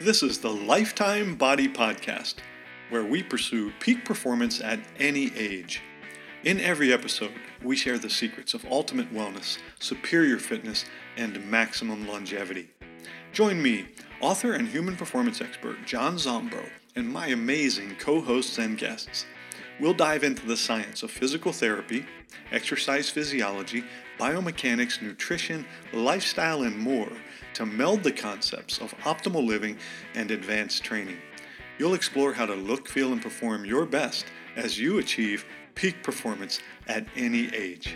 This is the Lifetime Body Podcast, where we pursue peak performance at any age. In every episode, we share the secrets of ultimate wellness, superior fitness, and maximum longevity. Join me, author and human performance expert John Zombro, and my amazing co-hosts and guests. We'll dive into the science of physical therapy, exercise physiology, biomechanics, nutrition, lifestyle, and more to meld the concepts of optimal living and advanced training. You'll explore how to look, feel, and perform your best as you achieve peak performance at any age.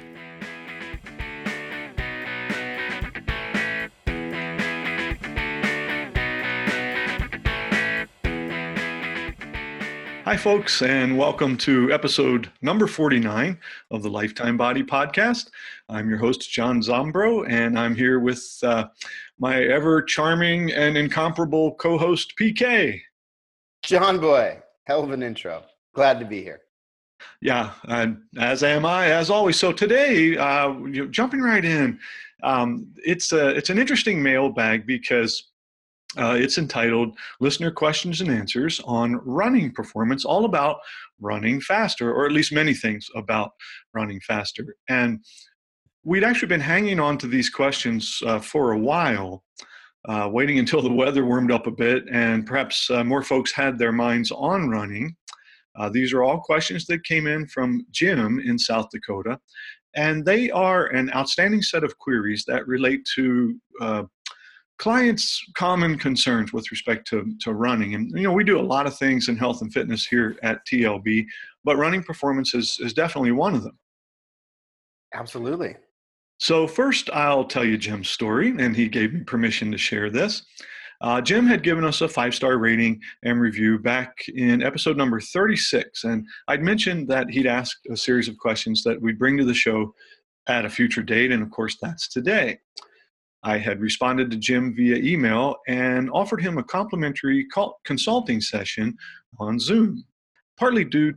Hi, folks, and welcome to episode number 49 of the Lifetime Body Podcast. I'm your host, John Zombro, and I'm here with my ever-charming and incomparable co-host, PK. John Boy, hell of an intro. Glad to be here. Yeah, as am I, as always. So today, jumping right in, it's an interesting mailbag because it's entitled Listener Questions and Answers on Running Performance, all about running faster, or at least many things about running faster. And we'd actually been hanging on to these questions for a while, waiting until the weather warmed up a bit and perhaps more folks had their minds on running. These are all questions that came in from Jim in South Dakota, and they are an outstanding set of queries that relate to clients' common concerns with respect to running. And, we do a lot of things in health and fitness here at TLB, but running performance is definitely one of them. Absolutely. So first, I'll tell you Jim's story, and he gave me permission to share this. Jim had given us a 5-star rating and review back in episode number 36, and I'd mentioned that he'd asked a series of questions that we'd bring to the show at a future date, and of course, that's today. I had responded to Jim via email and offered him a complimentary consulting session on Zoom, partly to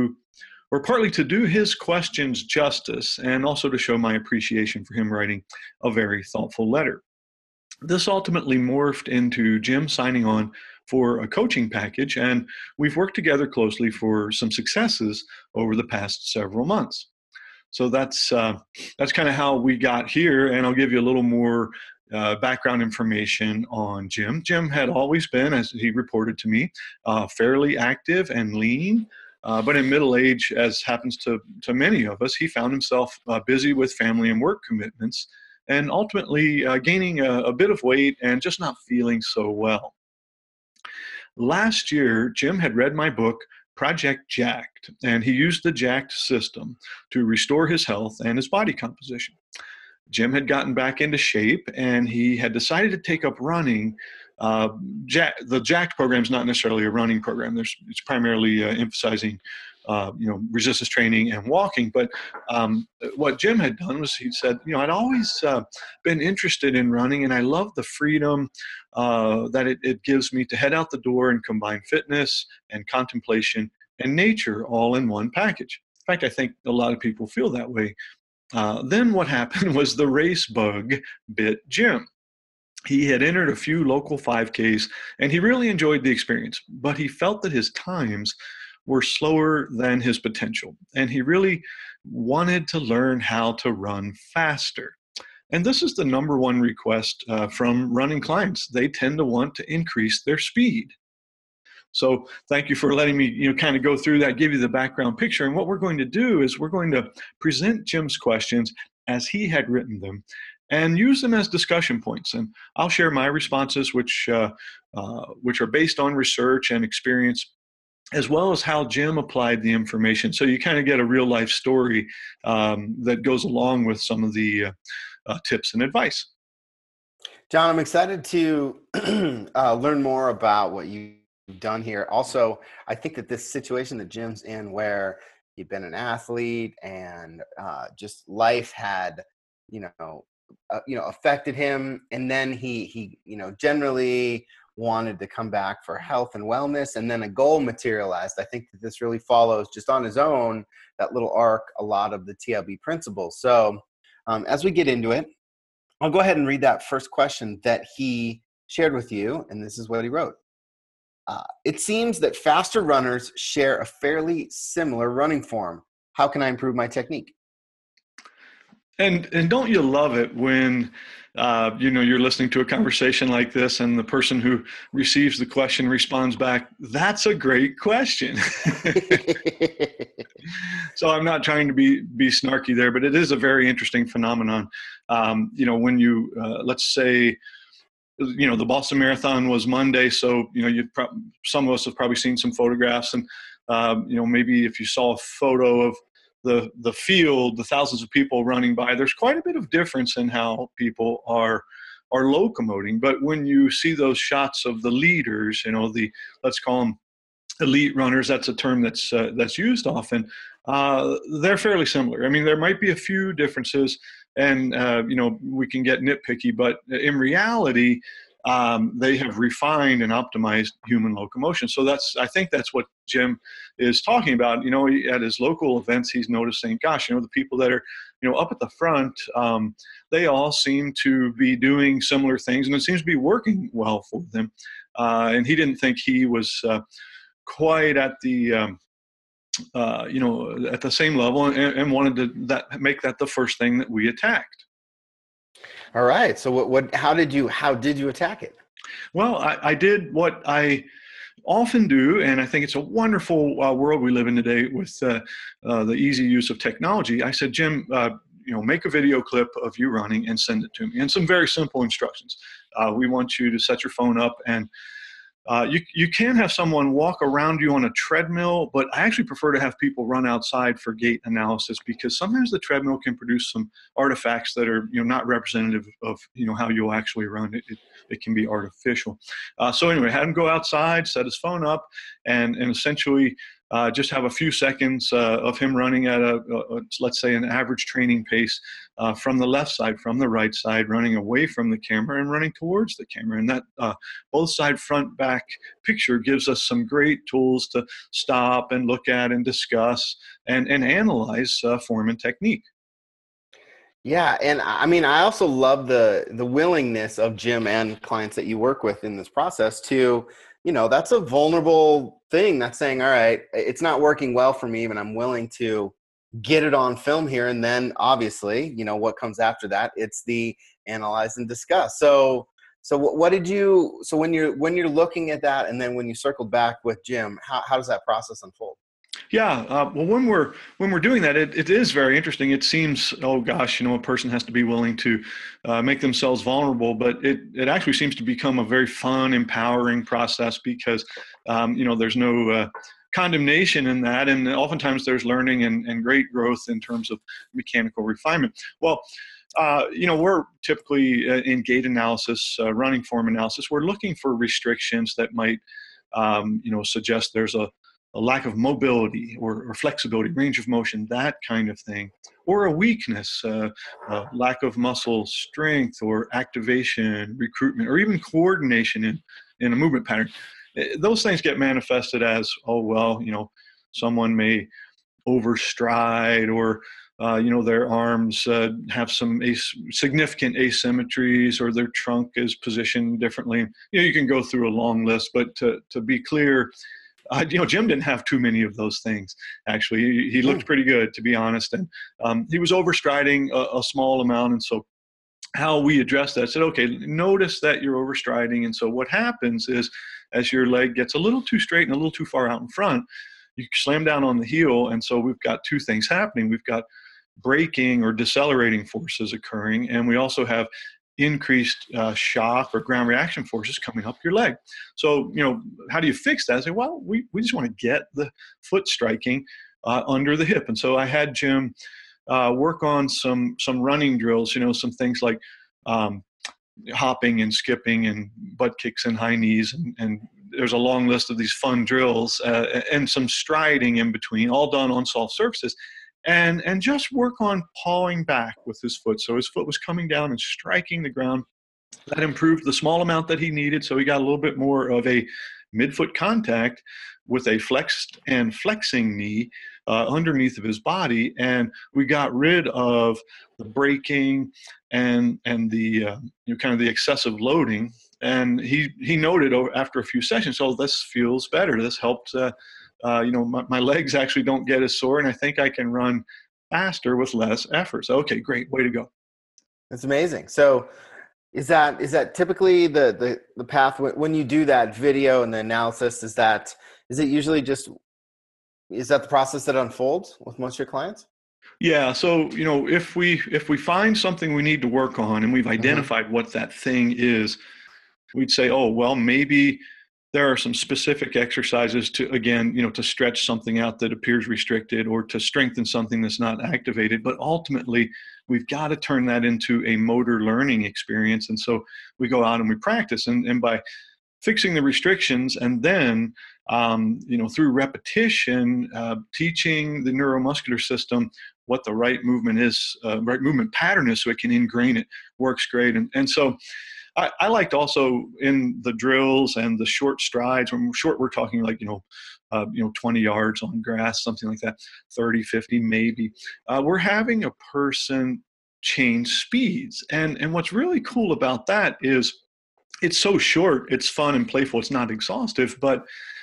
do his questions justice and also to show my appreciation for him writing a very thoughtful letter. This ultimately morphed into Jim signing on for a coaching package, and we've worked together closely for some successes over the past several months. So that's kind of how we got here, and I'll give you a little more background information on Jim. Jim had always been, as he reported to me, fairly active and lean, but in middle age, as happens to many of us, he found himself busy with family and work commitments, and ultimately gaining a bit of weight and just not feeling so well. Last year, Jim had read my book, Project Jacked, and he used the Jacked system to restore his health and his body composition. Jim had gotten back into shape, and he had decided to take up running. The Jacked program is not necessarily a running program. It's primarily emphasizing resistance training and walking. But what Jim had done was he said, I'd always been interested in running, and I love the freedom that it gives me to head out the door and combine fitness and contemplation and nature all in one package. In fact, I think a lot of people feel that way. Then what happened was the race bug bit Jim. He had entered a few local 5Ks, and he really enjoyed the experience, but he felt that his times were slower than his potential, and he really wanted to learn how to run faster. And this is the number one request from running clients. They tend to want to increase their speed. So thank you for letting me kind of go through that, give you the background picture. And what we're going to do is we're going to present Jim's questions as he had written them and use them as discussion points. And I'll share my responses, which are based on research and experience, as well as how Jim applied the information. So you kind of get a real life story that goes along with some of the tips and advice. John, I'm excited to learn more about what you've done here. Also, I think that this situation that Jim's in, where he'd been an athlete and just life had, affected him, and then he generally wanted to come back for health and wellness, and then a goal materialized. I think that this really follows just on his own, that little arc, a lot of the TLB principles. So as we get into it, I'll go ahead and read that first question that he shared with you, and this is what he wrote. It seems that faster runners share a fairly similar running form. How can I improve my technique? And don't you love it when you're listening to a conversation like this, and the person who receives the question responds back, "That's a great question." So I'm not trying to be snarky there, but it is a very interesting phenomenon. When you let's say, the Boston Marathon was Monday, so some of us have probably seen some photographs, and maybe if you saw a photo of the field, the thousands of people running by, there's quite a bit of difference in how people are locomoting. But when you see those shots of the leaders, let's call them elite runners, that's a term that's used often. They're fairly similar. I mean, there might be a few differences, and we can get nitpicky, but in reality, they have refined and optimized human locomotion. So I think that's what Jim is talking about. At his local events, he's noticing, gosh, the people that are, up at the front, they all seem to be doing similar things, and it seems to be working well for them. And he didn't think he was quite at the at the same level, and wanted to make that the first thing that we attacked. All right. So how did you attack it? Well, I did what I often do, and I think it's a wonderful world we live in today with the easy use of technology. I said, Jim, make a video clip of you running and send it to me, and some very simple instructions. We want you to set your phone up, and you can have someone walk around you on a treadmill, but I actually prefer to have people run outside for gait analysis, because sometimes the treadmill can produce some artifacts that are not representative of how you'll actually run. It can be artificial. So anyway, had him go outside, set his phone up, and essentially just have a few seconds of him running at let's say, an average training pace from the left side, from the right side, running away from the camera and running towards the camera. And that both side, front, back picture gives us some great tools to stop and look at and discuss and analyze form and technique. Yeah, and I mean, I also love the willingness of Jim and clients that you work with in this process to, that's a vulnerable thing. That's saying, all right, it's not working well for me, and I'm willing to get it on film here. And then obviously, what comes after that, it's the analyze and discuss. So what did you, so when you're looking at that, and then when you circled back with Jim, how does that process unfold? Yeah, well, when we're doing that, it is very interesting. It seems, oh gosh, a person has to be willing to make themselves vulnerable, but it actually seems to become a very fun, empowering process, because there's no condemnation in that, and oftentimes there's learning and great growth in terms of mechanical refinement. Well, we're typically in gait analysis, running form analysis. We're looking for restrictions that might suggest there's a lack of mobility or flexibility, range of motion, that kind of thing, or a weakness, lack of muscle strength or activation, recruitment, or even coordination in a movement pattern. Those things get manifested as, oh, well, someone may overstride, or their arms have some significant asymmetries, or their trunk is positioned differently. You can go through a long list, but to be clear, Jim didn't have too many of those things. Actually, he looked pretty good, to be honest, and he was overstriding a small amount. And so, how we addressed that, said, okay, notice that you're overstriding. And so, what happens is, as your leg gets a little too straight and a little too far out in front, you slam down on the heel. And so, we've got two things happening. We've got braking or decelerating forces occurring, and we also have increased shock or ground reaction forces coming up your leg. So, how do you fix that? I say, well, we just want to get the foot striking under the hip. And so I had Jim work on some running drills, some things like hopping and skipping and butt kicks and high knees. And there's a long list of these fun drills and some striding in between, all done on soft surfaces. And just work on pawing back with his foot. So his foot was coming down and striking the ground. That improved the small amount that he needed. So he got a little bit more of a midfoot contact with a flexed and flexing knee underneath of his body. And we got rid of the braking and the kind of the excessive loading And he noted after a few sessions, oh, this feels better. This helped. My legs actually don't get as sore, and I think I can run faster with less effort. So, okay, great, way to go. That's amazing. So is that typically the path when you do that video and the analysis? Is it usually just, is that the process that unfolds with most of your clients? Yeah. So, if we find something we need to work on and we've identified what that thing is, we'd say, oh, well, maybe there are some specific exercises to, again, to stretch something out that appears restricted or to strengthen something that's not activated. But ultimately, we've got to turn that into a motor learning experience. And so we go out and we practice. And by fixing the restrictions and then, through repetition, teaching the neuromuscular system what the right movement is, right movement pattern is so it can ingrain it, works great. And so I liked also in the drills and the short strides. When we're short, we're talking like, 20 yards on grass, something like that, 30, 50 maybe. We're having a person change speeds. And what's really cool about that is it's so short, it's fun and playful, it's not exhaustive, but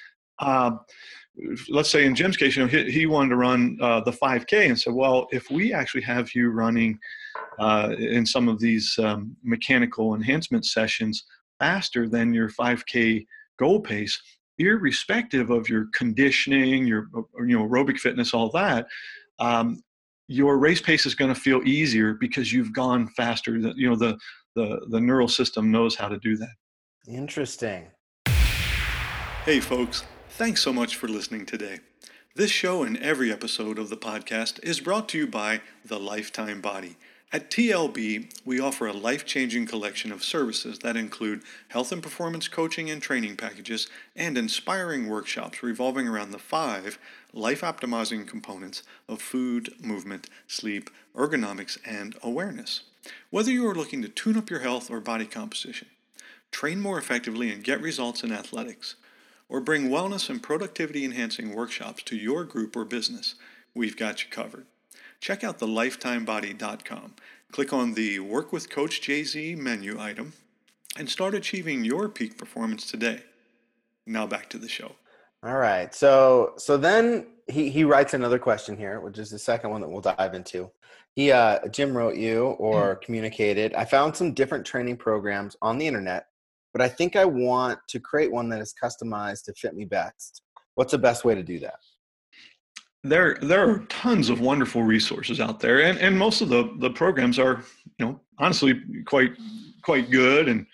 let's say in Jim's case, he wanted to run the 5K and said, well, if we actually have you running in some of these mechanical enhancement sessions faster than your 5K goal pace, irrespective of your conditioning, your aerobic fitness, all that, your race pace is going to feel easier because you've gone faster. The neural system knows how to do that. Interesting. Hey folks, thanks so much for listening today. This show and every episode of the podcast is brought to you by The Lifetime Body. At TLB, we offer a life-changing collection of services that include health and performance coaching and training packages and inspiring workshops revolving around the 5 life-optimizing components of food, movement, sleep, ergonomics, and awareness. Whether you are looking to tune up your health or body composition, train more effectively and get results in athletics, or bring wellness and productivity-enhancing workshops to your group or business, we've got you covered. Check out thelifetimebody.com. Click on the Work with Coach JZ menu item and start achieving your peak performance today. Now back to the show. All right. So then he writes another question here, which is the second one that we'll dive into. Jim wrote you or communicated, I found some different training programs on the internet, but I think I want to create one that is customized to fit me best. What's the best way to do that? There are tons of wonderful resources out there, and most of the programs are, honestly quite good and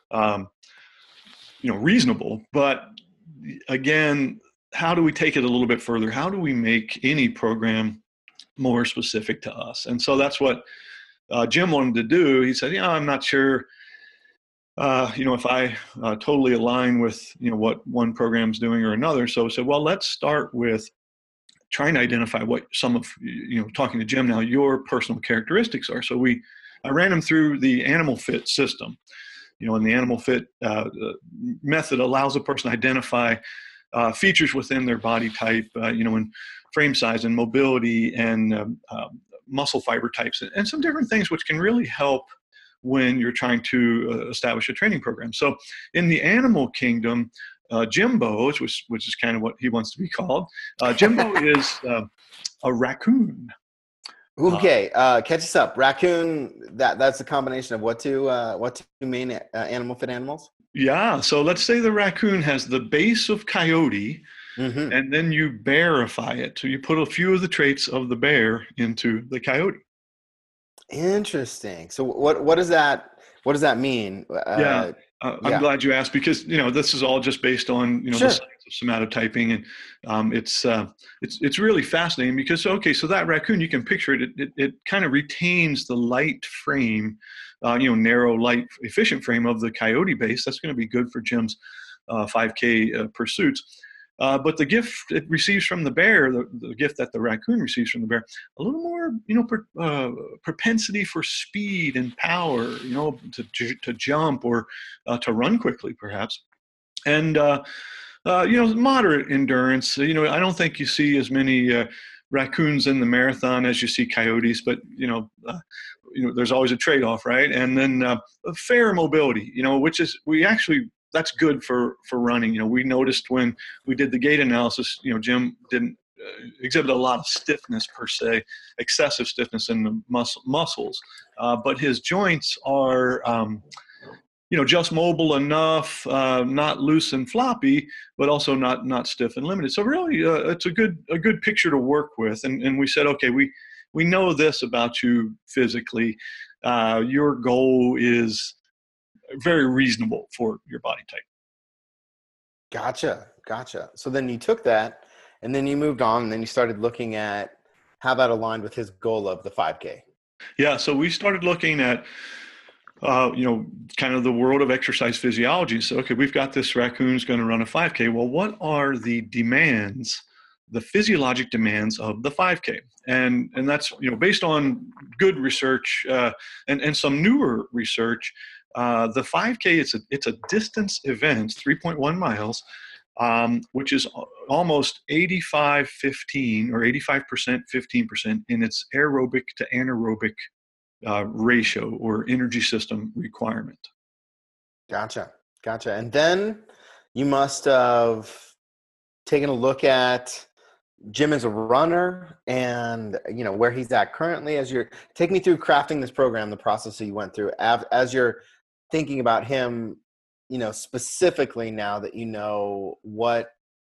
reasonable. But again, how do we take it a little bit further? How do we make any program more specific to us? And so that's what Jim wanted to do. He said, I'm not sure, if I totally align with what one program's doing or another. So I said, well, let's start with trying to identify what some of, talking to Jim now, your personal characteristics are. So I ran him through the Animal Fit system, and the Animal Fit method allows a person to identify features within their body type, in frame size and mobility and muscle fiber types and some different things which can really help when you're trying to establish a training program. So in the animal kingdom, Jimbo, which is kind of what he wants to be called. Jimbo is a raccoon. Okay, catch us up. Raccoon. That's a combination of what two main Animal Fit animals? Yeah. So let's say the raccoon has the base of coyote, and then you bearify it. So you put a few of the traits of the bear into the coyote. Interesting. So what does that mean? I'm glad you asked because this is all just based on the science of somatotyping, and it's really fascinating because so that raccoon, you can picture it. It kind of retains the light frame, narrow, light, efficient frame of the coyote base. That's going to be good for Jim's 5K pursuits. But the gift it receives from the bear, the gift that the raccoon receives from the bear, a little more, propensity for speed and power, to jump or to run quickly, perhaps, and moderate endurance. I don't think you see as many raccoons in the marathon as you see coyotes, but there's always a trade-off, right? And then fair mobility, which is that's good for running. We noticed when we did the gait analysis, Jim didn't exhibit a lot of stiffness per se, excessive stiffness in the muscles, but his joints are just mobile enough, not loose and floppy, but also not stiff and limited. So really, it's a good picture to work with. And we said, okay, we know this about you physically. Your goal is very reasonable for your body type. Gotcha. So then you took that, and then you moved on, and then you started looking at how that aligned with his goal of the 5K. Yeah, so we started looking at kind of the world of exercise physiology. So, okay, we've got this raccoon's going to run a 5K. Well, what are the demands, the physiologic demands of the 5K? And that's, based on good research and some newer research. The 5K, it's a distance event, 3.1 miles, which is almost 85-15 or 85% 15% in its aerobic to anaerobic ratio or energy system requirement. Gotcha. And then you must have taken a look at Jim as a runner and, where he's at currently as you're take me through crafting this program, the process that you went through as you're thinking about him, specifically now that what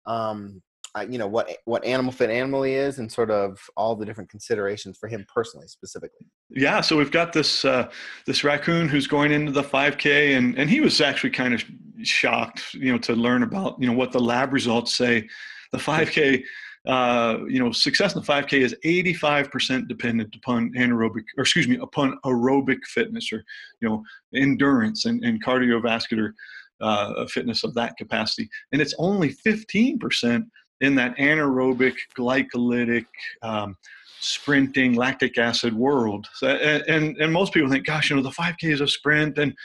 what Animal Fit Animal he is and sort of all the different considerations for him personally, specifically. Yeah, so we've got this raccoon who's going into the 5K, and he was actually kind of shocked, to learn about, what the lab results say. The 5K, success in the 5K is 85% dependent upon upon aerobic fitness or, endurance and cardiovascular fitness of that capacity. And it's only 15% in that anaerobic, glycolytic, sprinting, lactic acid world. So, and most people think, gosh, the 5K is a sprint, and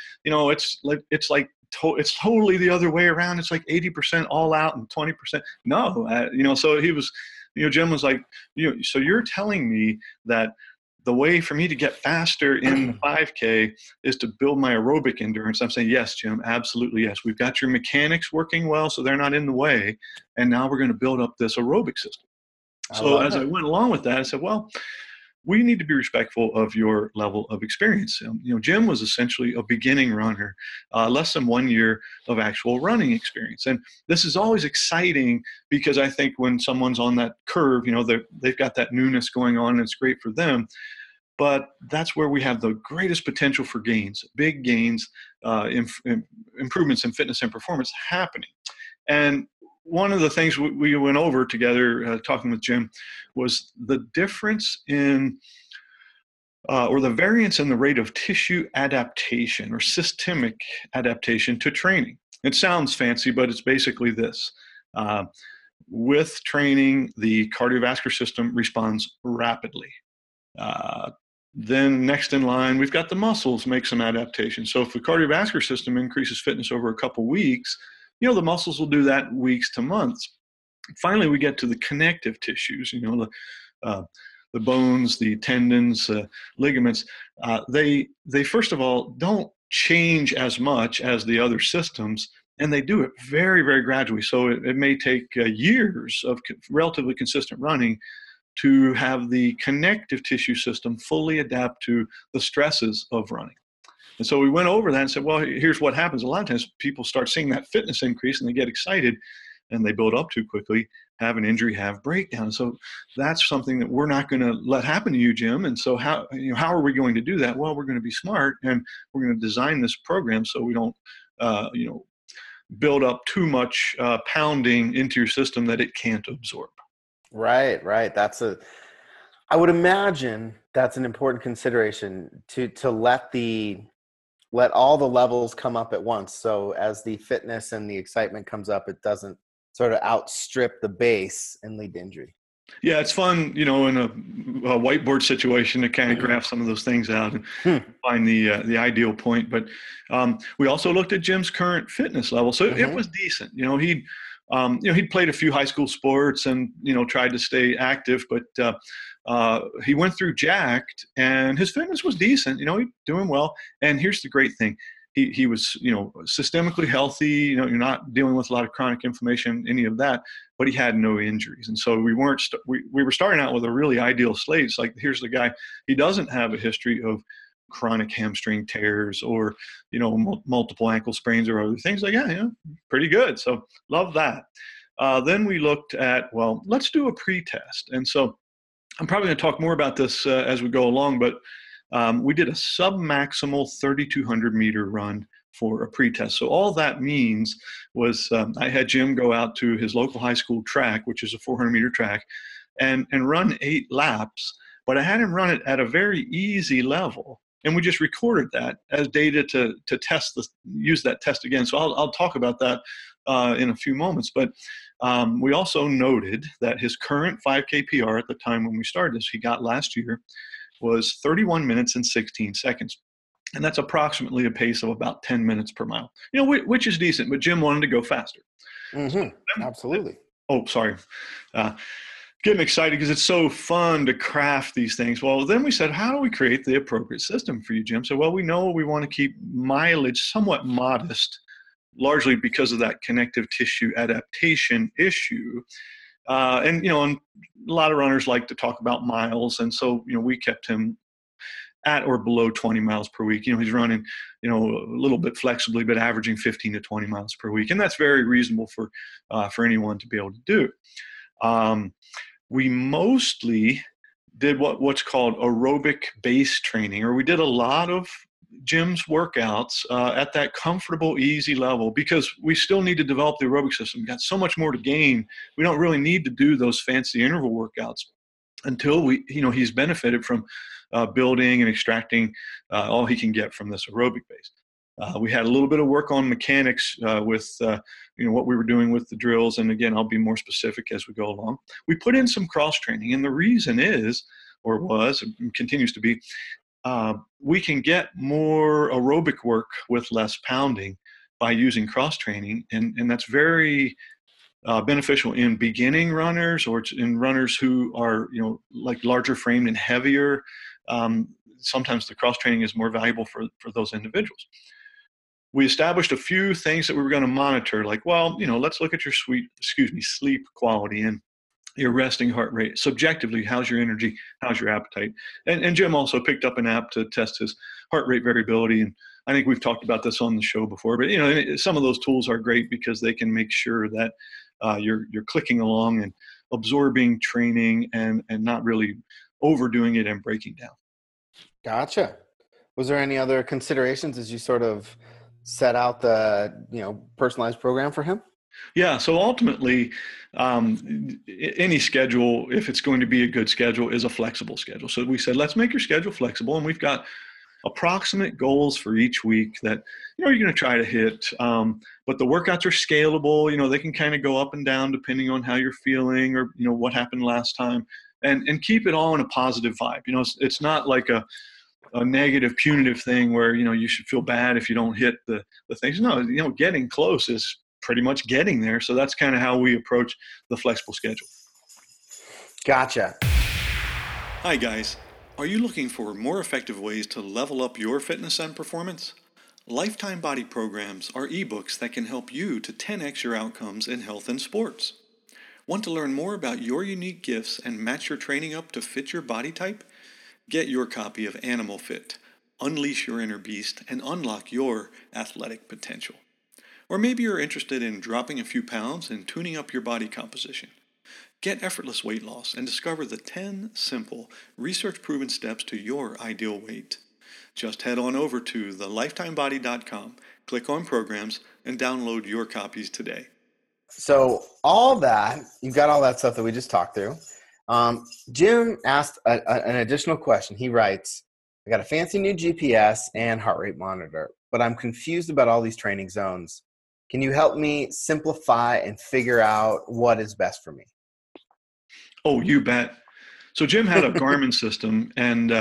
it's totally the other way around. It's like 80% all out and 20%. No, so he was, Jim was like, so you're telling me that the way for me to get faster in the 5K is to build my aerobic endurance. I'm saying, yes, Jim, absolutely, yes. We've got your mechanics working well, so they're not in the way. And now we're going to build up this aerobic system. So as I went along with that, I said, well, we need to be respectful of your level of experience. Jim was essentially a beginning runner, less than 1 year of actual running experience. And this is always exciting because I think when someone's on that curve, they've got that newness going on and it's great for them. But that's where we have the greatest potential for gains, big gains, improvements in fitness and performance happening. And one of the things we went over together, talking with Jim, was the difference in, or the variance in the rate of tissue adaptation or systemic adaptation to training. It sounds fancy, but it's basically this. With training, the cardiovascular system responds rapidly. Then next in line, we've got the muscles make some adaptation. So if the cardiovascular system increases fitness over a couple weeks, the muscles will do that weeks to months. Finally, we get to the connective tissues, the bones, the tendons, ligaments. They first of all don't change as much as the other systems, and they do it very, very gradually. So it may take years of relatively consistent running to have the connective tissue system fully adapt to the stresses of running. And so we went over that and said, well, here's what happens. A lot of times people start seeing that fitness increase and they get excited and they build up too quickly, have an injury, have breakdown. So that's something that we're not going to let happen to you, Jim. And so how are we going to do that? Well, we're going to be smart and we're going to design this program so we don't, build up too much pounding into your system that it can't absorb. Right. I would imagine that's an important consideration to let all the levels come up at once. So as the fitness and the excitement comes up, it doesn't sort of outstrip the base and lead to injury. Yeah, it's fun, in a whiteboard situation to kind of graph some of those things out and find the ideal point. But we also looked at Jim's current fitness level. So it was decent. He'd played a few high school sports and, tried to stay active, but he went through Jacked, and his fitness was decent. He was doing well. And here's the great thing: he was systemically healthy. You're not dealing with a lot of chronic inflammation, any of that. But he had no injuries, and so we were starting out with a really ideal slate. It's like, here's the guy. He doesn't have a history of chronic hamstring tears or multiple ankle sprains or other things. Like, pretty good. So love that. Then we looked at, well, let's do a pre-test. And so I'm probably going to talk more about this as we go along, but we did a sub-maximal 3,200 meter run for a pre-test. So all that means was I had Jim go out to his local high school track, which is a 400 meter track, and run 8 laps, but I had him run it at a very easy level. And we just recorded that as data to use that test again. So I'll talk about that in a few moments. But we also noted that his current 5K PR at the time when we started this, he got last year, was 31 minutes and 16 seconds. And that's approximately a pace of about 10 minutes per mile, which is decent, but Jim wanted to go faster. Mm-hmm. Absolutely. Oh, sorry. Getting excited because it's so fun to craft these things. Well, then we said, how do we create the appropriate system for you, Jim? So, well, we know we want to keep mileage somewhat modest, largely because of that connective tissue adaptation issue. And a lot of runners like to talk about miles. And so, we kept him at or below 20 miles per week. He's running, a little bit flexibly, but averaging 15 to 20 miles per week. And that's very reasonable for anyone to be able to do. We mostly did what's called aerobic base training, or we did a lot of Jim's workouts at that comfortable, easy level, because we still need to develop the aerobic system. We've got so much more to gain. We don't really need to do those fancy interval workouts until he's benefited from building and extracting all he can get from this aerobic base. We had a little bit of work on mechanics with what we were doing with the drills. And again, I'll be more specific as we go along. We put in some cross training, and the reason is, or was, and continues to be, we can get more aerobic work with less pounding by using cross training. And that's very beneficial in beginning runners, or in runners who are, like larger framed and heavier. Sometimes the cross training is more valuable for those individuals. We established a few things that we were going to monitor, like, well, let's look at your sleep quality and your resting heart rate. Subjectively, how's your energy? How's your appetite? And Jim also picked up an app to test his heart rate variability. And I think we've talked about this on the show before, but some of those tools are great because they can make sure that you're clicking along and absorbing training and not really overdoing it and breaking down. Gotcha. Was there any other considerations as you sort of set out the personalized program for him? Yeah. So ultimately, any schedule, if it's going to be a good schedule, is a flexible schedule. So we said, let's make your schedule flexible, and we've got approximate goals for each week that you're going to try to hit. But the workouts are scalable. They can kind of go up and down depending on how you're feeling or what happened last time, and keep it all in a positive vibe. It's not like a negative punitive thing where you should feel bad if you don't hit the things. No, getting close is pretty much getting there. So that's kind of how we approach the flexible schedule. Gotcha. Hi guys, are you looking for more effective ways to level up your fitness and performance? Lifetime Body Programs are ebooks that can help you to 10x your outcomes in health and sports. Want to learn more about your unique gifts and match your training up to fit your body type? Get your copy of Animal Fit, Unleash Your Inner Beast, and unlock your athletic potential. Or maybe you're interested in dropping a few pounds and tuning up your body composition. Get effortless weight loss and discover the 10 simple, research-proven steps to your ideal weight. Just head on over to thelifetimebody.com, click on Programs, and download your copies today. So you've got all that stuff that we just talked through. Jim asked an additional question. He writes, I got a fancy new GPS and heart rate monitor, but I'm confused about all these training zones. Can you help me simplify and figure out what is best for me? Oh, you bet. So Jim had a Garmin system, and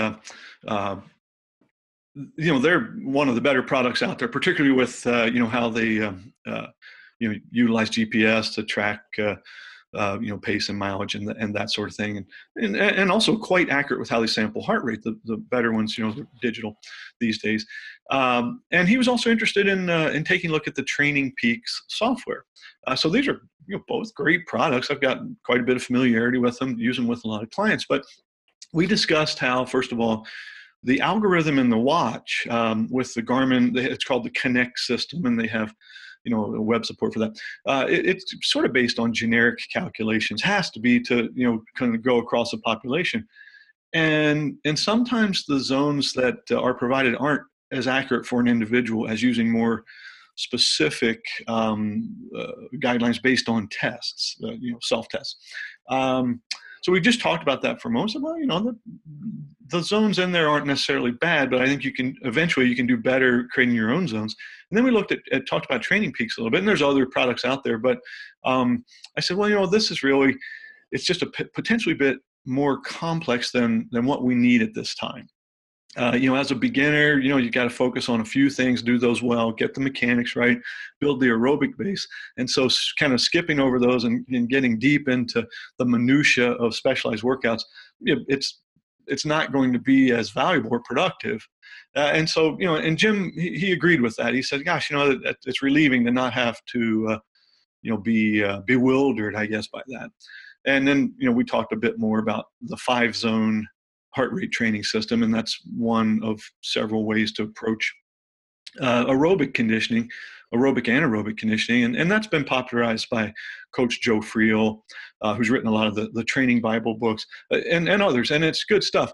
they're one of the better products out there, particularly with how they utilize GPS to track pace and mileage and that sort of thing, and also quite accurate with how they sample heart rate. The better ones, they're digital these days. And he was also interested in taking a look at the Training Peaks software. So these are both great products. I've got quite a bit of familiarity with them, use them with a lot of clients. But we discussed how, first of all, the algorithm in the watch with the Garmin, it's called the Connect system, and they have web support for that. It's sort of based on generic calculations, has to be to kind of go across a population, and sometimes the zones that are provided aren't as accurate for an individual as using more specific guidelines based on tests, self-tests. So we just talked about that for a moment. So, well, the zones in there aren't necessarily bad, but I think you can do better creating your own zones. And then we looked at talked about Training Peaks a little bit, and there's other products out there. But I said, well, this is really, it's just a potentially bit more complex than what we need at this time. As a beginner, you got to focus on a few things, do those well, get the mechanics right, build the aerobic base. And so kind of skipping over those and getting deep into the minutia of specialized workouts, it's not going to be as valuable or productive. And so, and Jim, he agreed with that. He said, gosh, it's relieving to not have to, be bewildered, I guess, by that. And then, we talked a bit more about the 5-zone heart rate training system, and that's one of several ways to approach aerobic and anaerobic conditioning, and that's been popularized by Coach Joe Friel, who's written a lot of the training Bible books, and others, and it's good stuff.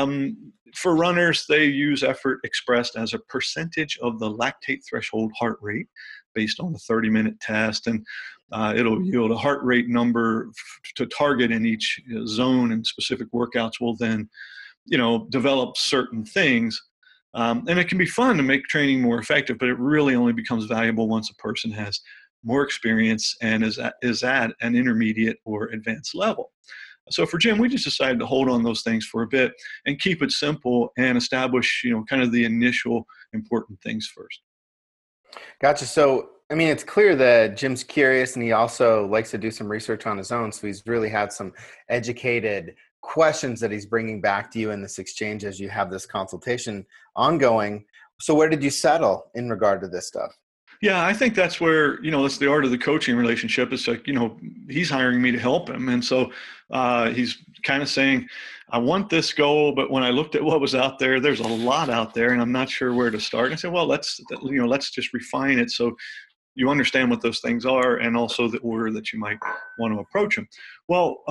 For runners, they use effort expressed as a percentage of the lactate threshold heart rate based on the 30-minute test, and it'll yield a heart rate number to target in each zone, and specific workouts will then, develop certain things. And it can be fun to make training more effective, but it really only becomes valuable once a person has more experience and is at an intermediate or advanced level. So for Jim, we just decided to hold on those things for a bit and keep it simple and establish, kind of the initial important things first. Gotcha. So, it's clear that Jim's curious, and he also likes to do some research on his own. So he's really had some educated questions that he's bringing back to you in this exchange as you have this consultation ongoing. So where did you settle in regard to this stuff? Yeah, I think that's where, it's the art of the coaching relationship. It's like, he's hiring me to help him. And so he's kind of saying, I want this goal, but when I looked at what was out there, there's a lot out there and I'm not sure where to start. And I said, well, let's just refine it so you understand what those things are and also the order that you might want to approach them. Well,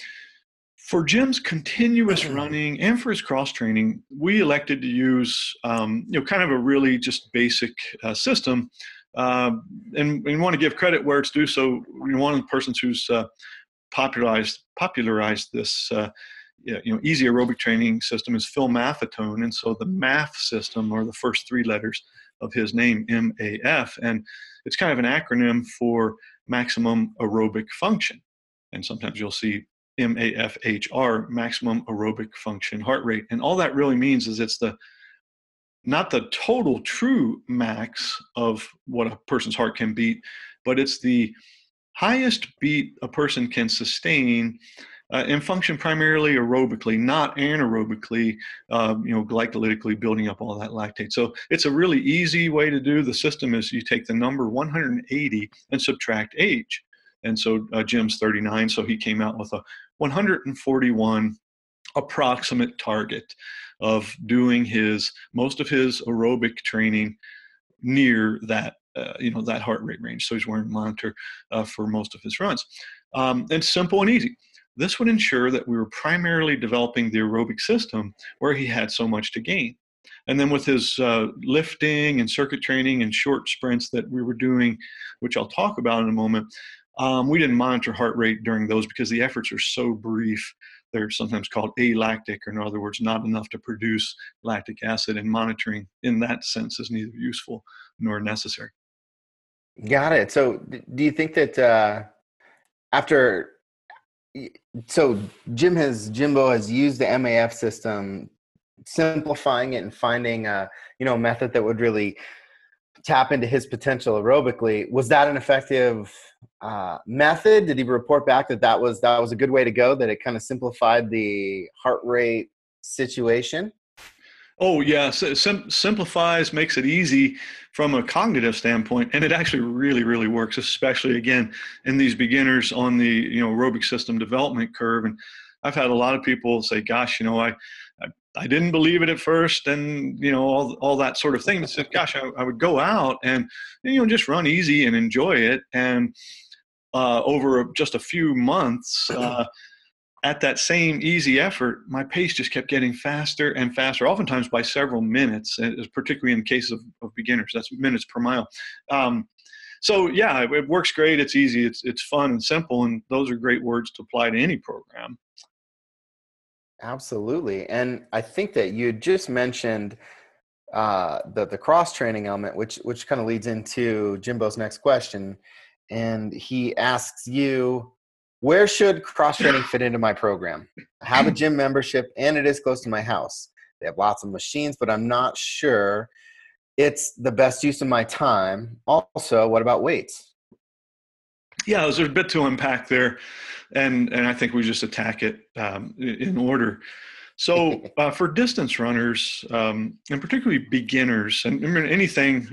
for Jim's continuous running and for his cross training, we elected to use, kind of a really just basic system. And we want to give credit where it's due. So one of the persons who's popularized this, easy aerobic training system is Phil Maffetone. And so the MAF system are the first 3 letters of his name, MAF, and it's kind of an acronym for maximum aerobic function. And sometimes you'll see MAFHR, maximum aerobic function heart rate. And all that really means is it's not the total true max of what a person's heart can beat, but it's the highest beat a person can sustain and function primarily aerobically, not anaerobically, glycolytically building up all that lactate. So it's a really easy way to do. The system is you take the number 180 and subtract age. And so Jim's 39, so he came out with a 141 approximate target of doing most of his aerobic training near that, that heart rate range. So he's wearing a monitor for most of his runs. And simple and easy. This would ensure that we were primarily developing the aerobic system where he had so much to gain. And then with his lifting and circuit training and short sprints that we were doing, which I'll talk about in a moment, we didn't monitor heart rate during those because the efforts are so brief. They're sometimes called alactic, or in other words, not enough to produce lactic acid, and monitoring in that sense is neither useful nor necessary. Got it. So do you think that Jimbo has used the MAF system, simplifying it and finding a method that would really tap into his potential aerobically. Was that an effective method? Did he report back that that was a good way to go, that it kind of simplified the heart rate situation? Oh yeah, simplifies, makes it easy from a cognitive standpoint, and it actually really, really works, especially again in these beginners on the aerobic system development curve. And I've had a lot of people say, "Gosh, I didn't believe it at first," and all that sort of thing. But said, "Gosh, I would go out and just run easy and enjoy it." And over just a few months, at that same easy effort, my pace just kept getting faster and faster, oftentimes by several minutes, particularly in cases of beginners. That's minutes per mile. So yeah, it works great. It's easy. It's fun and simple, and those are great words to apply to any program. Absolutely. And I think that you just mentioned the cross training element, which kind of leads into Jimbo's next question. And he asks you, where should cross training fit into my program? I have a gym membership and it is close to my house. They have lots of machines, but I'm not sure it's the best use of my time. Also, what about weights? Yeah, there's a bit to unpack there, and I think we just attack it in order. So for distance runners, and particularly beginners, and I mean, anything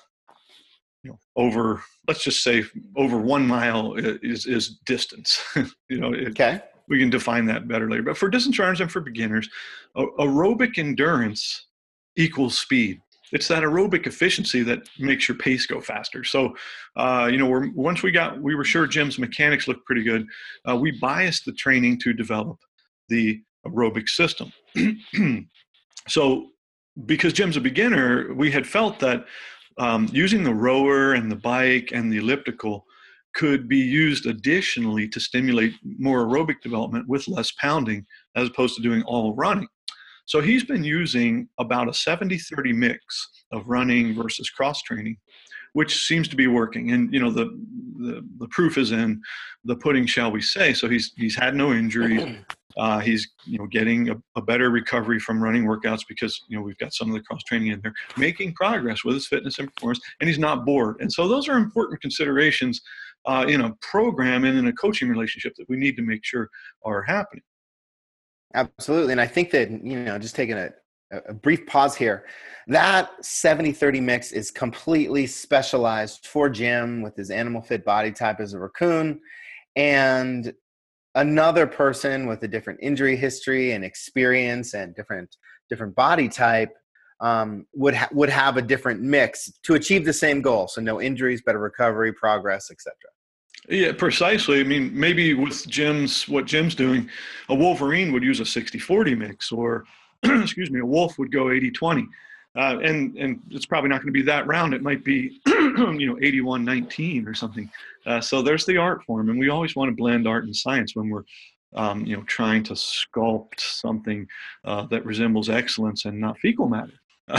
over, let's just say over 1 mile is distance. Okay. We can define that better later. But for distance runners and for beginners, aerobic endurance equals speed. It's that aerobic efficiency that makes your pace go faster. So, once we were sure Jim's mechanics looked pretty good, we biased the training to develop the aerobic system. So, because Jim's a beginner, we had felt that using the rower and the bike and the elliptical could be used additionally to stimulate more aerobic development with less pounding, as opposed to doing all running. So he's been using about a 70-30 mix of running versus cross training, which seems to be working. And the proof is in the pudding, shall we say. So he's had no injury. He's getting a better recovery from running workouts because we've got some of the cross training in there, making progress with his fitness and performance, and he's not bored. And so those are important considerations in a program and in a coaching relationship that we need to make sure are happening. Absolutely. And I think that, just taking a brief pause here, that 70-30 mix is completely specialized for Jim with his animal fit body type as a raccoon, and another person with a different injury history and experience and different body type would have a different mix to achieve the same goal. So no injuries, better recovery, progress, etc. Yeah, precisely. I mean, maybe with what Jim's doing, a Wolverine would use a 60-40 mix, or excuse me, a wolf would go 80-20. And it's probably not going to be that round. It might be 81-19 or something. So there's the art form, and we always want to blend art and science when we're trying to sculpt something that resembles excellence and not fecal matter.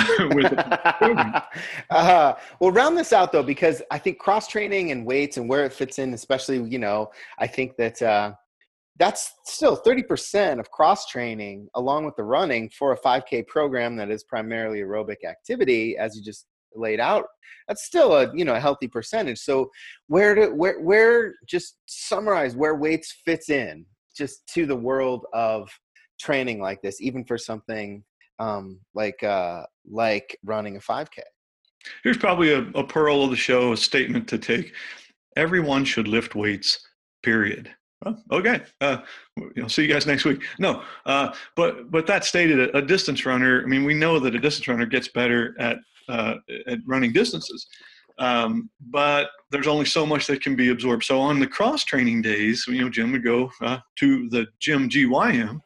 We'll round this out though, because I think cross training and weights and where it fits in, especially, I think that that's still 30% of cross training along with the running for a 5K program that is primarily aerobic activity, as you just laid out. That's still a healthy percentage. So where just summarize where weights fits in just to the world of training like this, even for something like running a 5K. Here's probably a pearl of the show, a statement to take. Everyone should lift weights, period. Well, okay. See you guys next week. No, but that stated, a distance runner, I mean, we know that a distance runner gets better at running distances. But there's only so much that can be absorbed. So on the cross training days, Jim would go to the gym GYM,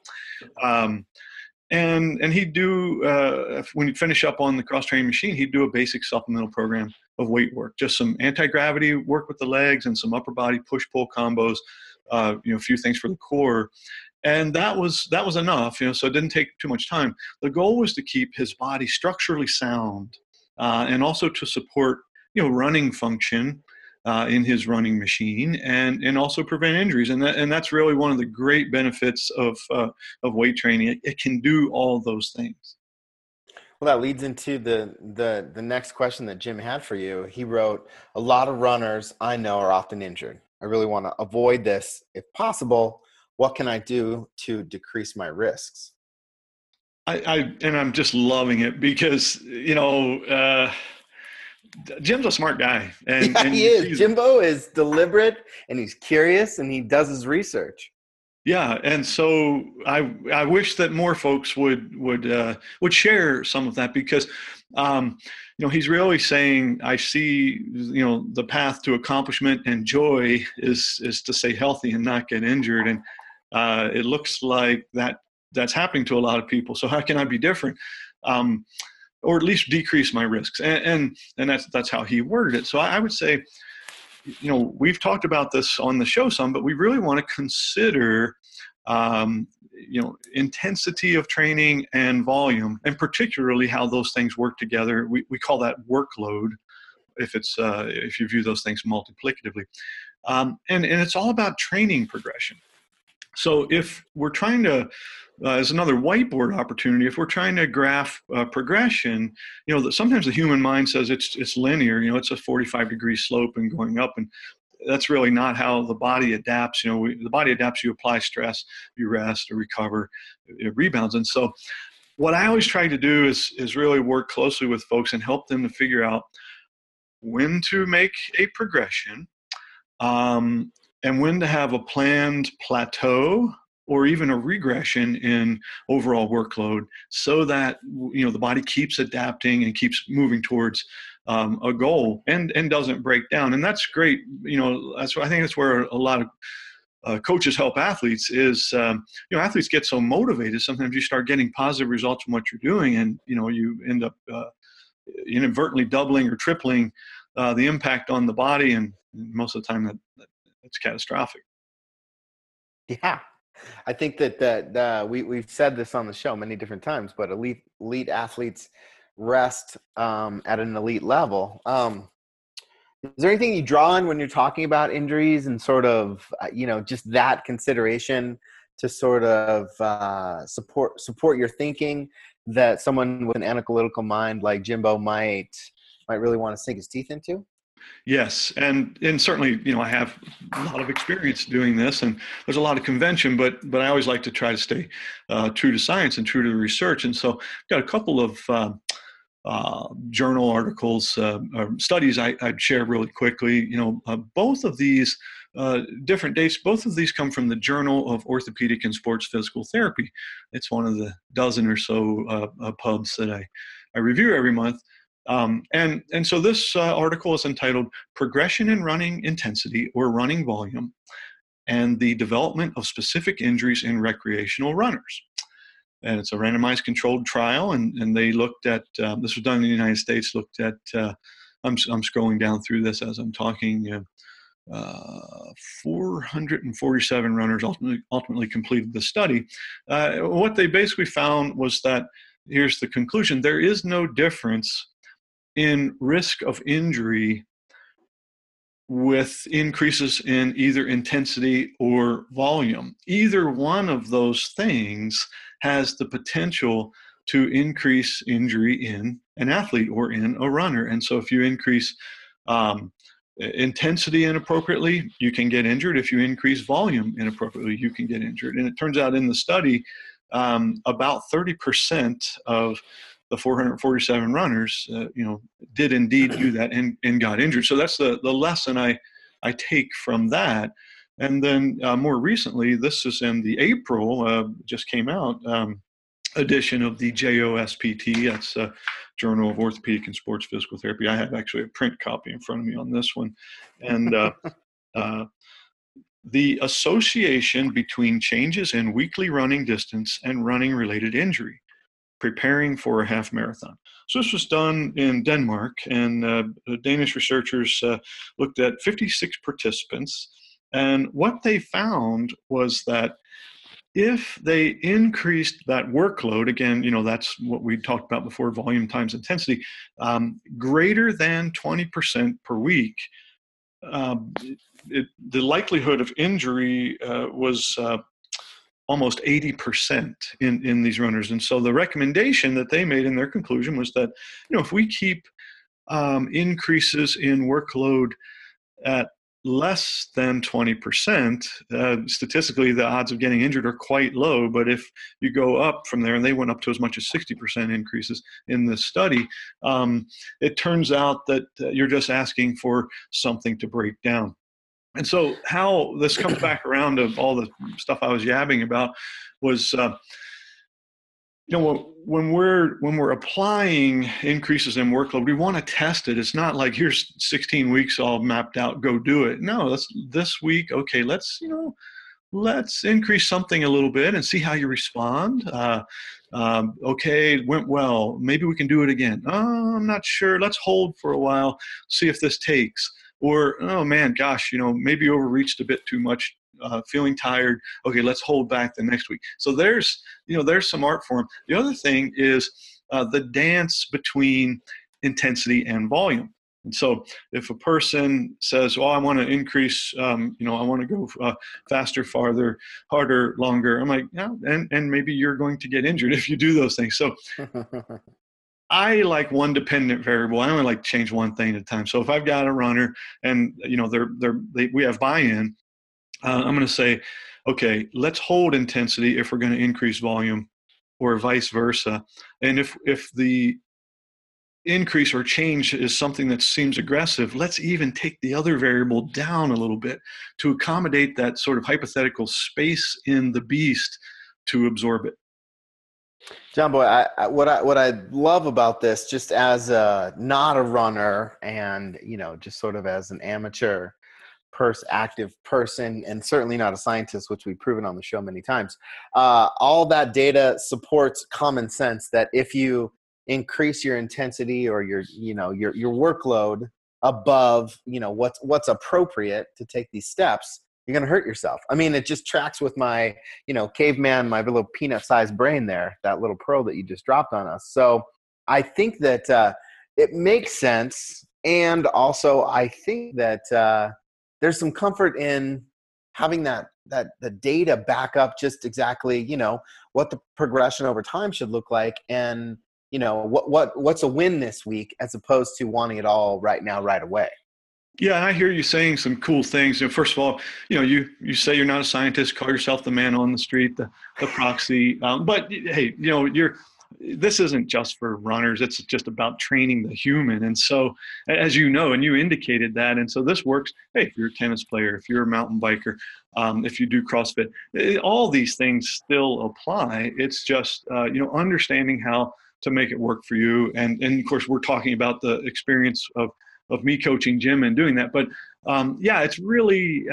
and he'd do, when he'd finish up on the cross training machine, he'd do a basic supplemental program of weight work, just some anti-gravity work with the legs and some upper body push-pull combos, a few things for the core. And that was enough, so it didn't take too much time. The goal was to keep his body structurally sound, and also to support, running function in his running machine, and also prevent injuries. And that's really one of the great benefits of weight training. It can do all those things. Well, that leads into the next question that Jim had for you. He wrote, "A lot of runners I know are often injured. I really want to avoid this if possible. What can I do to decrease my risks?" And I'm just loving it because, Jim's a smart guy, Yeah, and he you is. see, Jimbo is deliberate and he's curious and he does his research. yeah, and so I wish that more folks would share some of that because, he's really saying I see, the path to accomplishment and joy is to stay healthy and not get injured, and it looks like that's happening to a lot of people. So how can I be different? Or at least decrease my risks, and that's how he worded it. So I would say, we've talked about this on the show some, but we really want to consider, intensity of training and volume, and particularly how those things work together. We call that workload if you view those things multiplicatively, and it's all about training progression. So if we're trying to, as another whiteboard opportunity, if we're trying to graph progression, that sometimes the human mind says it's linear. It's a 45-degree slope and going up, and that's really not how the body adapts. The body adapts. You apply stress, you rest or recover, it rebounds. And so, what I always try to do is really work closely with folks and help them to figure out when to make a progression. And when to have a planned plateau or even a regression in overall workload, so that the body keeps adapting and keeps moving towards a goal and doesn't break down. And that's great. I think that's where a lot of coaches help athletes is, athletes get so motivated. Sometimes you start getting positive results from what you're doing, and you end up inadvertently doubling or tripling the impact on the body, and most of the time that it's catastrophic. Yeah. I think that we've said this on the show many different times, but elite athletes rest at an elite level. Is there anything you draw on when you're talking about injuries and sort of, just that consideration to sort of support your thinking that someone with an analytical mind like Jimbo might really want to sink his teeth into? Yes, and certainly, I have a lot of experience doing this, and there's a lot of convention, but I always like to try to stay true to science and true to the research. And so, I've got a couple of journal articles, or studies I'd share really quickly. Both of these different dates. Both of these come from the Journal of Orthopedic and Sports Physical Therapy. It's one of the dozen or so pubs that I review every month. And so this article is entitled "Progression in Running Intensity or Running Volume and the Development of Specific Injuries in Recreational Runners." And it's a randomized controlled trial, and they looked at, this was done in the United States, looked at, I'm scrolling down through this as I'm talking, 447 runners ultimately completed the study. What they basically found was that, here's the conclusion: there is no difference in risk of injury with increases in either intensity or volume. Either one of those things has the potential to increase injury in an athlete or in a runner. And so if you increase intensity inappropriately, you can get injured. If you increase volume inappropriately, you can get injured. And it turns out in the study, about 30% of the 447 runners, did indeed do that and got injured. So that's the lesson I take from that. And then more recently, this is in the April, just came out, edition of the JOSPT. That's a Journal of Orthopedic and Sports Physical Therapy. I have actually a print copy in front of me on this one. And the association between changes in weekly running distance and running-related injury, preparing for a half marathon. So this was done in Denmark, and the Danish researchers looked at 56 participants. And what they found was that if they increased that workload, again, that's what we talked about before, volume times intensity, greater than 20% per week, the likelihood of injury was almost 80% in these runners. And so the recommendation that they made in their conclusion was that, if we keep increases in workload at less than 20%, statistically, the odds of getting injured are quite low. But if you go up from there, and they went up to as much as 60% increases in this study, it turns out that you're just asking for something to break down. And so how this comes back around to all the stuff I was yabbing about was, when we're applying increases in workload, we want to test it. It's not like here's 16 weeks all mapped out, go do it. No, let's this week. Okay, let's increase something a little bit and see how you respond. Okay, it went well. Maybe we can do it again. Oh, I'm not sure. Let's hold for a while, see if this takes. Or, oh man, gosh, maybe you overreached a bit too much. Feeling tired. Okay, let's hold back the next week. So there's some art form. The other thing is the dance between intensity and volume. And so if a person says, well, I want to increase, I want to go faster, farther, harder, longer, I'm like, yeah, and maybe you're going to get injured if you do those things. So I like one dependent variable. I only like to change one thing at a time. So if I've got a runner and, we have buy-in, I'm going to say, okay, let's hold intensity if we're going to increase volume, or vice versa. And if the increase or change is something that seems aggressive, let's even take the other variable down a little bit to accommodate that sort of hypothetical space in the beast to absorb it. John Boy, what I love about this, just as not a runner and just sort of as an amateur active person, and certainly not a scientist, which we've proven on the show many times, all that data supports common sense that if you increase your intensity or your workload above what's appropriate to take these steps, you're going to hurt yourself. I mean, it just tracks with my caveman, my little peanut-sized brain there, that little pearl that you just dropped on us. So I think that it makes sense, and also I think that there's some comfort in having that the data back up just exactly, what the progression over time should look like, and what's a win this week, as opposed to wanting it all right now, right away. Yeah, I hear you saying some cool things. First of all, you say you're not a scientist, call yourself the man on the street, the proxy. But hey, this isn't just for runners. It's just about training the human. And so, as you know, and you indicated that, and so this works. Hey, if you're a tennis player, if you're a mountain biker, if you do CrossFit, all these things still apply. It's just, understanding how to make it work for you. And of course, we're talking about the experience of me coaching Jim and doing that. But it's really,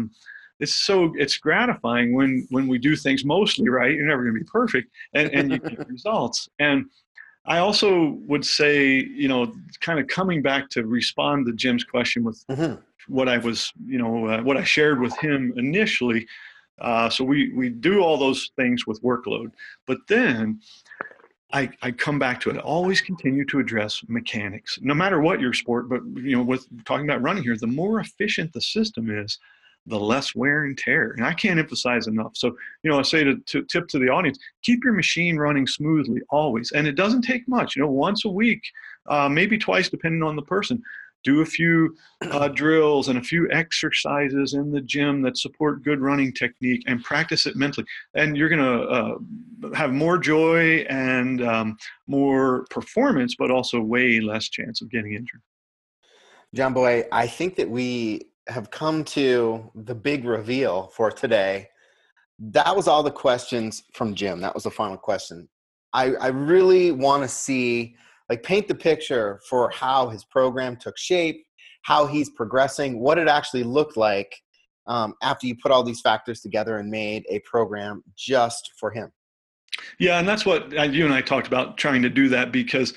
it's gratifying when we do things mostly right. You're never going to be perfect, and you get results. And I also would say, kind of coming back to respond to Jim's question with what I was, what I shared with him initially. So we do all those things with workload, but then I come back to it. I always continue to address mechanics, no matter what your sport. But with talking about running here, the more efficient the system is, the less wear and tear. And I can't emphasize enough. So I say to tip to the audience: keep your machine running smoothly always. And it doesn't take much. Once a week, maybe twice, depending on the person. Do a few drills and a few exercises in the gym that support good running technique, and practice it mentally. And you're going to have more joy and more performance, but also way less chance of getting injured. John Boy, I think that we have come to the big reveal for today. That was all the questions from Jim. That was the final question. I really want to see, paint the picture for how his program took shape, how he's progressing, what it actually looked like after you put all these factors together and made a program just for him. Yeah, and that's what you and I talked about, trying to do that, because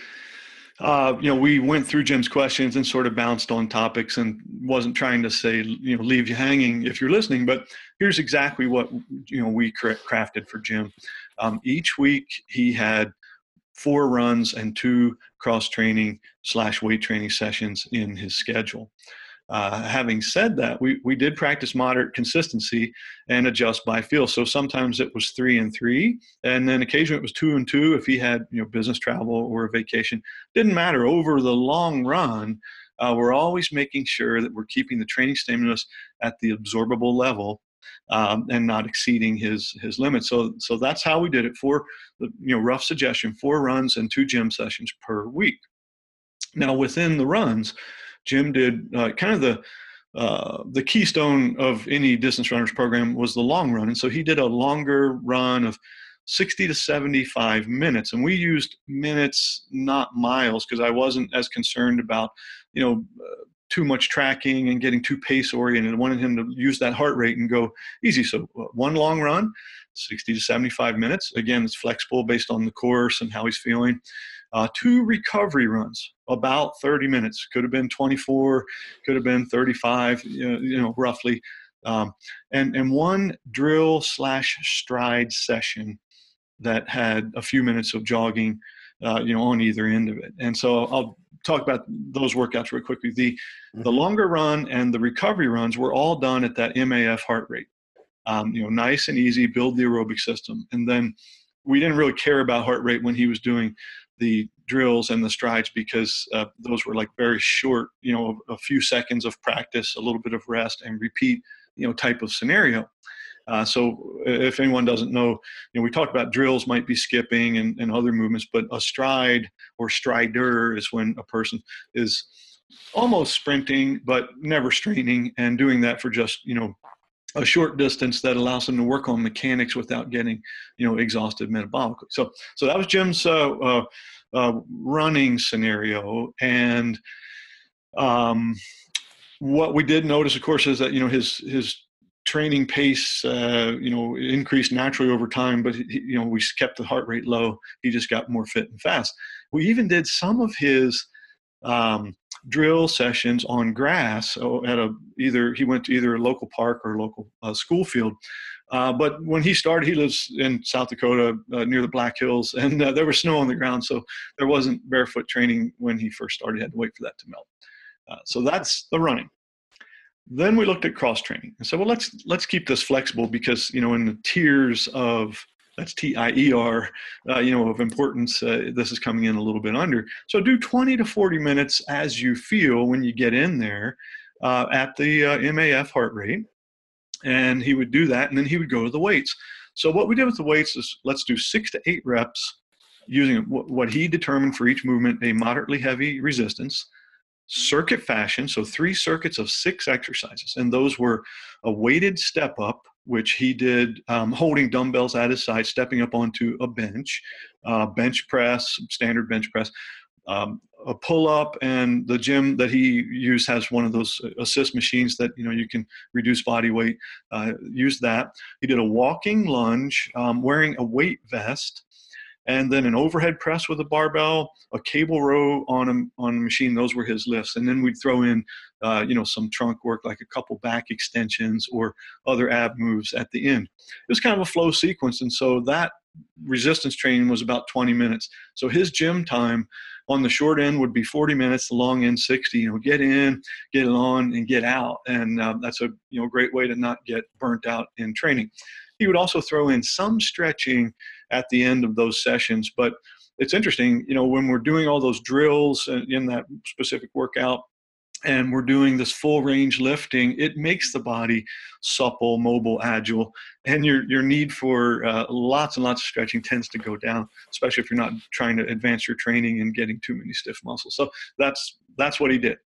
we went through Jim's questions and sort of bounced on topics, and wasn't trying to say, leave you hanging if you're listening. But here's exactly what, we crafted for Jim. Each week he had 4 runs and 2 cross training / weight training sessions in his schedule. Having said that, we did practice moderate consistency and adjust by feel. So sometimes it was 3 and 3, and then occasionally it was 2 and 2 if he had business travel or a vacation. Didn't matter. Over the long run, we're always making sure that we're keeping the training stimulus at the absorbable level, and not exceeding his limits. So that's how we did it. Rough suggestion: 4 runs and 2 gym sessions per week. Now within the runs, Jim did kind of the keystone of any distance runners program was the long run. And so he did a longer run of 60 to 75 minutes. And we used minutes, not miles, because I wasn't as concerned about, too much tracking and getting too pace oriented. I wanted him to use that heart rate and go easy. So 1 long run, 60 to 75 minutes. Again, it's flexible based on the course and how he's feeling. 2 recovery runs, about 30 minutes. Could have been 24, could have been 35, roughly. And 1 drill/stride session that had a few minutes of jogging, on either end of it. And so I'll talk about those workouts real quickly. The longer run and the recovery runs were all done at that MAF heart rate. Nice and easy, build the aerobic system. And then we didn't really care about heart rate when he was doing the drills and the strides, because those were like very short, a few seconds of practice, a little bit of rest, and repeat, type of scenario. So if anyone doesn't know, we talked about drills might be skipping and other movements, but a stride or strider is when a person is almost sprinting but never straining, and doing that for just, a short distance that allows them to work on mechanics without getting, exhausted metabolically. So that was Jim's running scenario. And what we did notice, of course, is that, his training pace, increased naturally over time, but we kept the heart rate low. He just got more fit and fast. We even did some of his drill sessions on grass he went to either a local park or a local school field. But when he started, he lives in South Dakota near the Black Hills, and there was snow on the ground, so there wasn't barefoot training when he first started. He had to wait for that to melt. So that's the running. Then we looked at cross training and said, well, let's keep this flexible, because in the tiers of, that's TIER, of importance, this is coming in a little bit under. So do 20 to 40 minutes as you feel when you get in there at the MAF heart rate. And he would do that, and then he would go to the weights. So what we did with the weights is, let's do 6 to 8 reps using what he determined for each movement, a moderately heavy resistance, circuit fashion. So 3 circuits of 6 exercises. And those were a weighted step up, which he did holding dumbbells at his side, stepping up onto a bench, bench press, standard bench press, a pull-up, and the gym that he used has one of those assist machines that you can reduce body weight. Use that. He did a walking lunge, wearing a weight vest, and then an overhead press with a barbell, a cable row on a machine. Those were his lifts. And then we'd throw in, some trunk work, like a couple back extensions or other ab moves at the end. It was kind of a flow sequence. And so that resistance training was about 20 minutes. So his gym time on the short end would be 40 minutes, the long end 60. Get in, get on, and get out. And that's a great way to not get burnt out in training. He would also throw in some stretching at the end of those sessions. But it's interesting, when we're doing all those drills in that specific workout, and we're doing this full range lifting, it makes the body supple, mobile, agile, and your need for lots and lots of stretching tends to go down, especially if you're not trying to advance your training and getting too many stiff muscles. So that's what he did.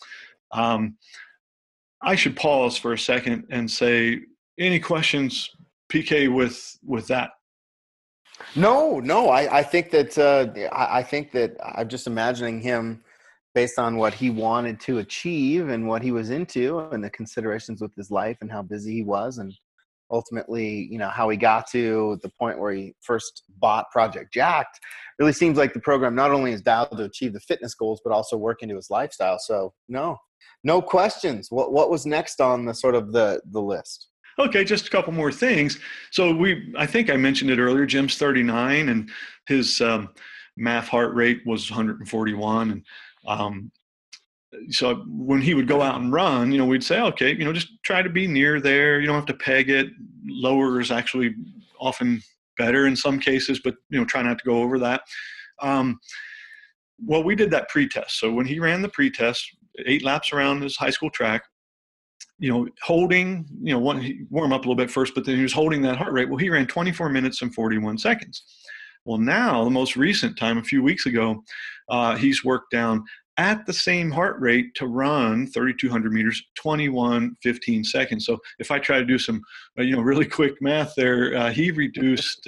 I should pause for a second and say, any questions, PK, with that? No. I think that I'm just imagining him based on what he wanted to achieve and what he was into and the considerations with his life and how busy he was, and ultimately, how he got to the point where he first bought Project Jacked. Really seems like the program not only is dialed to achieve the fitness goals, but also work into his lifestyle. So no questions. What was next on the sort of the list? Okay, just a couple more things. So I think I mentioned it earlier, Jim's 39 and his MAF heart rate was 141. And So when he would go out and run, we'd say, okay, just try to be near there. You don't have to peg it. Lower is actually often better in some cases, but try not to go over that. Well, we did that pre-test. So when he ran the pre-test, 8 laps around his high school track, holding, he warm up a little bit first, but then he was holding that heart rate. Well, he ran 24 minutes and 41 seconds. Well, now the most recent time, a few weeks ago, he's worked down at the same heart rate to run 3,200 meters, 21:15 seconds. So if I try to do some, really quick math there, he reduced,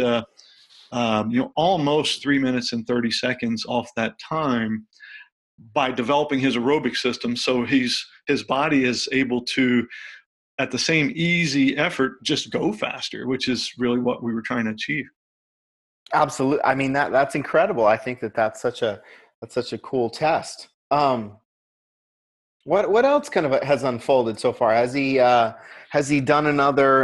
almost 3 minutes and 30 seconds off that time by developing his aerobic system. So his body is able to, at the same easy effort, just go faster, which is really what we were trying to achieve. Absolutely. I mean, that's incredible. I think that's such a cool test. What else kind of has unfolded so far? Has he done another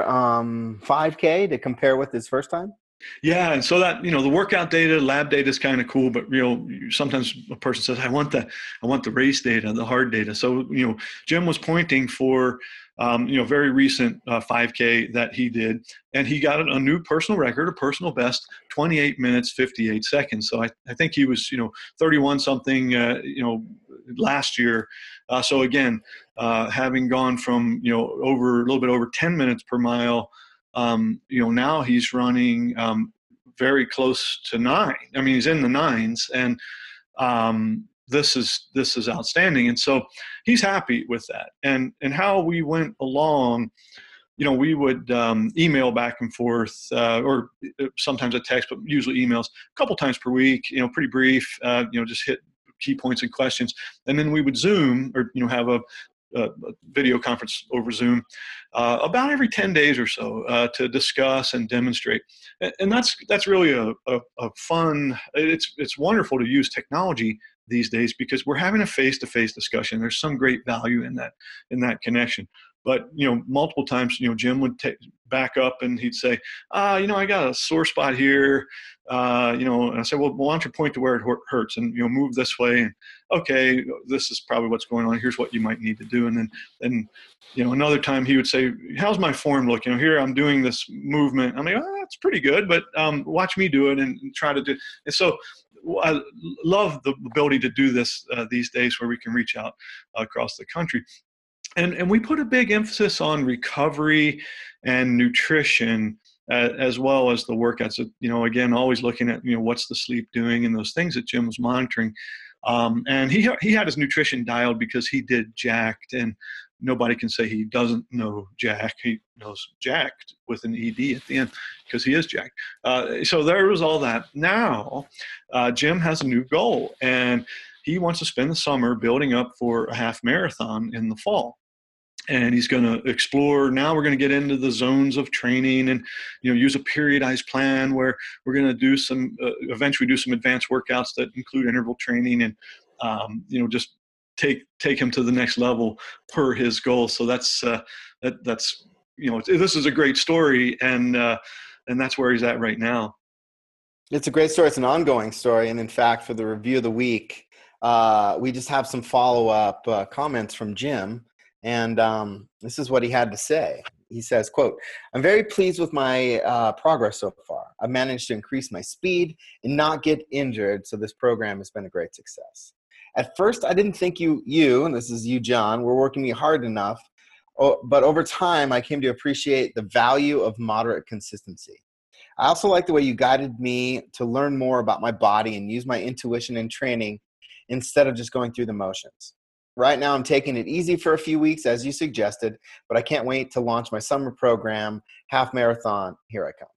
5K to compare with his first time? Yeah, and so that the workout data, lab data is kind of cool, but sometimes a person says, I want the race data, the hard data. So Jim was pointing for very recent 5K that he did, and he got a new personal record, a personal best, 28 minutes 58 seconds. So I think he was 31 something last year. So again, having gone from over a little bit over 10 minutes per mile. Now he's running very close to 9. I mean, he's in the 9s, and this is outstanding. And so he's happy with that. And how we went along, we would email back and forth, or sometimes a text, but usually emails a couple times per week. Pretty brief. Just hit key points and questions, and then we would Zoom or have a video conference over Zoom about every 10 days or so to discuss and demonstrate. And that's really a fun, it's wonderful to use technology these days because we're having a face-to-face discussion. There's some great value in that connection. But, multiple times, Jim would back up and he'd say, I got a sore spot here. And I said, well, why don't you point to where it hurts and, move this way. And okay, this is probably what's going on. Here's what you might need to do. And then, another time he would say, how's my form look? Here I'm doing this movement. I'm like, that's pretty good, but watch me do it and try to do. And so I love the ability to do this these days where we can reach out across the country. And we put a big emphasis on recovery and nutrition as well as the workouts. Again, always looking at, what's the sleep doing and those things that Jim was monitoring. And he had his nutrition dialed because he did Jacked, and nobody can say he doesn't know Jack. He knows Jacked with an ED at the end because he is jacked. So there was all that. Now, Jim has a new goal, and he wants to spend the summer building up for a half marathon in the fall. And he's going to explore. Now we're going to get into the zones of training and, use a periodized plan where we're going to do eventually do some advanced workouts that include interval training and, just take him to the next level per his goal. So that's this is a great story. And that's where he's at right now. It's a great story. It's an ongoing story. And in fact, for the review of the week, we just have some follow-up comments from Jim. And this is what he had to say. He says, quote, I'm very pleased with my progress so far. I've managed to increase my speed and not get injured, so this program has been a great success. At first, I didn't think you, and this is you, John, were working me hard enough, but over time, I came to appreciate the value of moderate consistency. I also like the way you guided me to learn more about my body and use my intuition in training instead of just going through the motions. Right now, I'm taking it easy for a few weeks, as you suggested, but I can't wait to launch my summer program, half marathon. Here I come.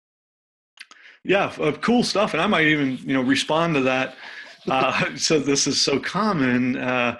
Yeah, cool stuff. And I might even, respond to that. So this is so common. A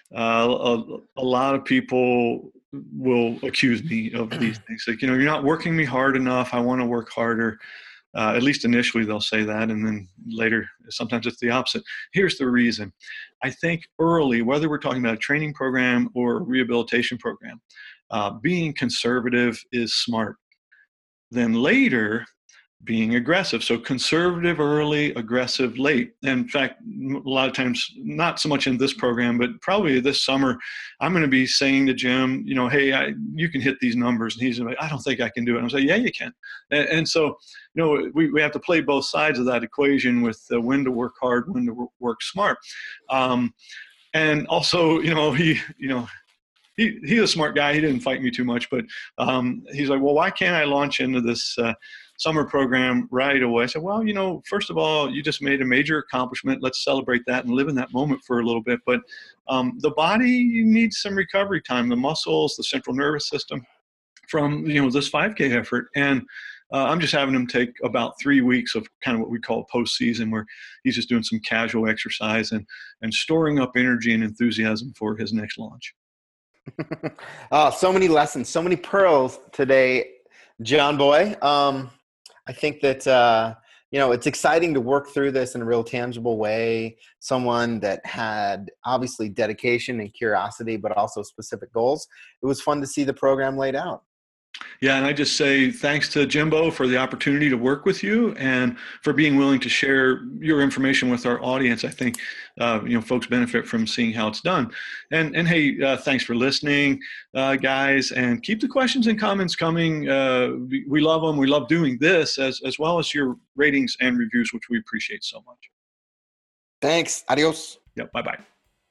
lot of people will accuse me of these things. Like, you're not working me hard enough. I want to work harder. At least initially they'll say that, and then later sometimes it's the opposite. Here's the reason. I think early, whether we're talking about a training program or a rehabilitation program, being conservative is smart. Then later, being aggressive. So conservative early, aggressive late. And in fact, a lot of times, not so much in this program, but probably this summer, I'm going to be saying to Jim, hey, you can hit these numbers. And he's like, I don't think I can do it. And I'm saying, yeah, you can. And so, we have to play both sides of that equation with when to work hard, when to work smart. And also, he's a smart guy. He didn't fight me too much, but he's like, well, why can't I launch into this summer program right away? I said, well, first of all, you just made a major accomplishment. Let's celebrate that and live in that moment for a little bit. But the body needs some recovery time, the muscles, the central nervous system from, this 5K effort. And I'm just having him take about 3 weeks of kind of what we call postseason, where he's just doing some casual exercise and storing up energy and enthusiasm for his next launch. So many lessons, so many pearls today, John Boy. I think that, it's exciting to work through this in a real tangible way. Someone that had obviously dedication and curiosity, but also specific goals. It was fun to see the program laid out. Yeah, and I just say thanks to Jimbo for the opportunity to work with you and for being willing to share your information with our audience. I think folks benefit from seeing how it's done. And hey, thanks for listening, guys, and keep the questions and comments coming. We love them. We love doing this as well as your ratings and reviews, which we appreciate so much. Thanks. Adios. Yep. Bye-bye.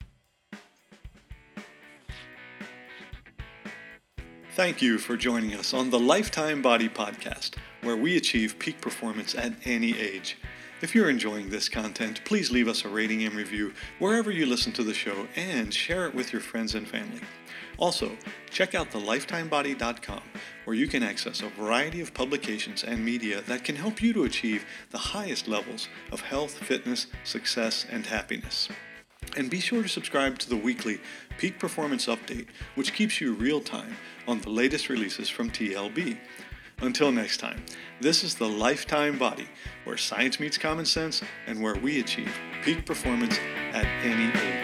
Thank you for joining us on the Lifetime Body Podcast, where we achieve peak performance at any age. If you're enjoying this content, please leave us a rating and review wherever you listen to the show and share it with your friends and family. Also, check out thelifetimebody.com, where you can access a variety of publications and media that can help you to achieve the highest levels of health, fitness, success, and happiness. And be sure to subscribe to the weekly Peak Performance Update, which keeps you real time on the latest releases from TLB. Until next time, this is the Lifetime Body, where science meets common sense and where we achieve peak performance at any age.